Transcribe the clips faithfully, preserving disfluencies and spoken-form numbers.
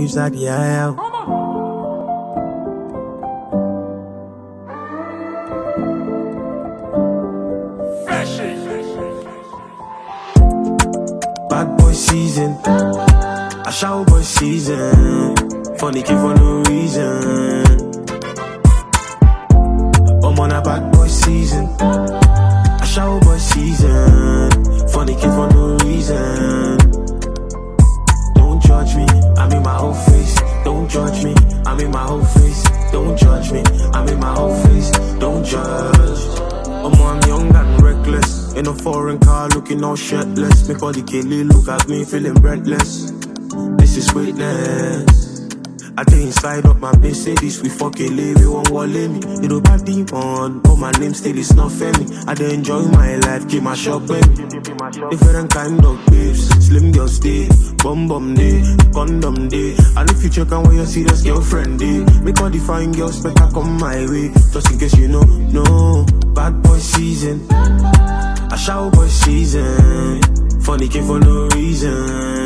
waves at the aisle. Bad boy season, a shower boy season. Funny kid for no reason. I'm on a bad boy season, a shower boy season. Funny kid for no reason. Don't judge me, I'm in my whole face. Don't judge me, I'm in my whole face. Don't judge me, I'm in my whole face. Don't judge. I'm, I'm young and reckless. In a foreign car looking all shirtless. Make all the Kelly look at me feeling breathless. This is greatness. I dey inside of my Mercedes, we fucking live, we won't wallet me. You know bad demon, but my name still is not Femi. I dey enjoy my life, keep my shop with me. Different kind of babes, slim girls day, bum bum day, condom day. And if you check on where your serious girlfriend day, make all the fine girls better come my way. Just in case you know, no, bad boy season, a shower boy season. Funny kid for no reason.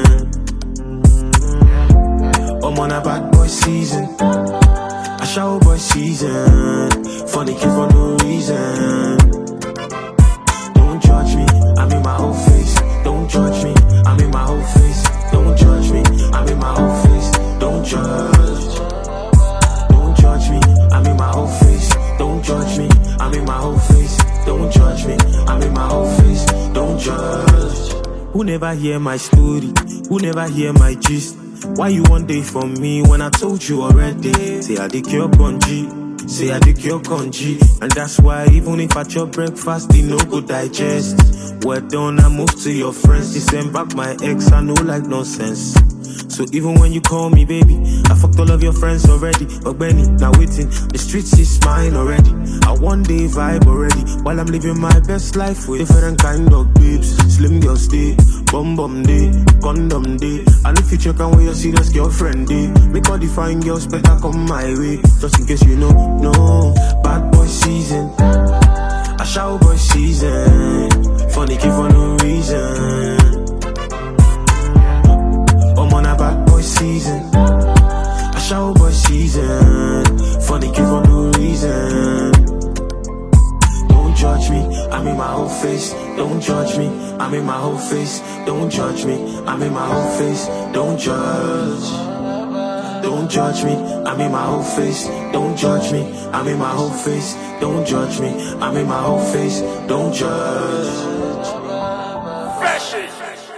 I'm on a bad boy season, a shower boy season. Funny kid for no reason. Don't judge me, I'm in my whole face. Don't judge me, I'm in my whole face. Don't judge me, I'm in my whole face. Don't judge. Don't judge me, I'm in my whole face. Don't judge me, I'm in my whole face. Don't judge me, I'm in my whole face. Don't judge. Who never hear my story? Who never hear my gist? Why you one day for me when I told you already? Say I did cure conji, say I did cure conji. And that's why even if at your breakfast, they no go digest. Well done, I move to your friends. They send back my ex, I know like nonsense. So even when you call me baby, I fucked all of your friends already. But Benny, now waiting, the streets is mine already. I one day vibe already, while I'm living my best life with different kind of babes. Slim girls day, bum bum day, condom day. And if you check on where your serious girlfriend day, make all the fine girls better come my way. Just in case you know, no, bad boy season, a shower boy season. Funny kid for no reason. I'm on a bad boy season, a shower boy season. Funny kid for no reason. Don't judge me, I'm in my whole face. Don't judge me, I'm in my whole face. Don't judge me, I'm in my whole face. Don't judge. Don't judge me, I'm in my whole face. Don't judge me, I'm in my whole face. Don't judge me, I'm in my whole face. Don't judge. Fresh.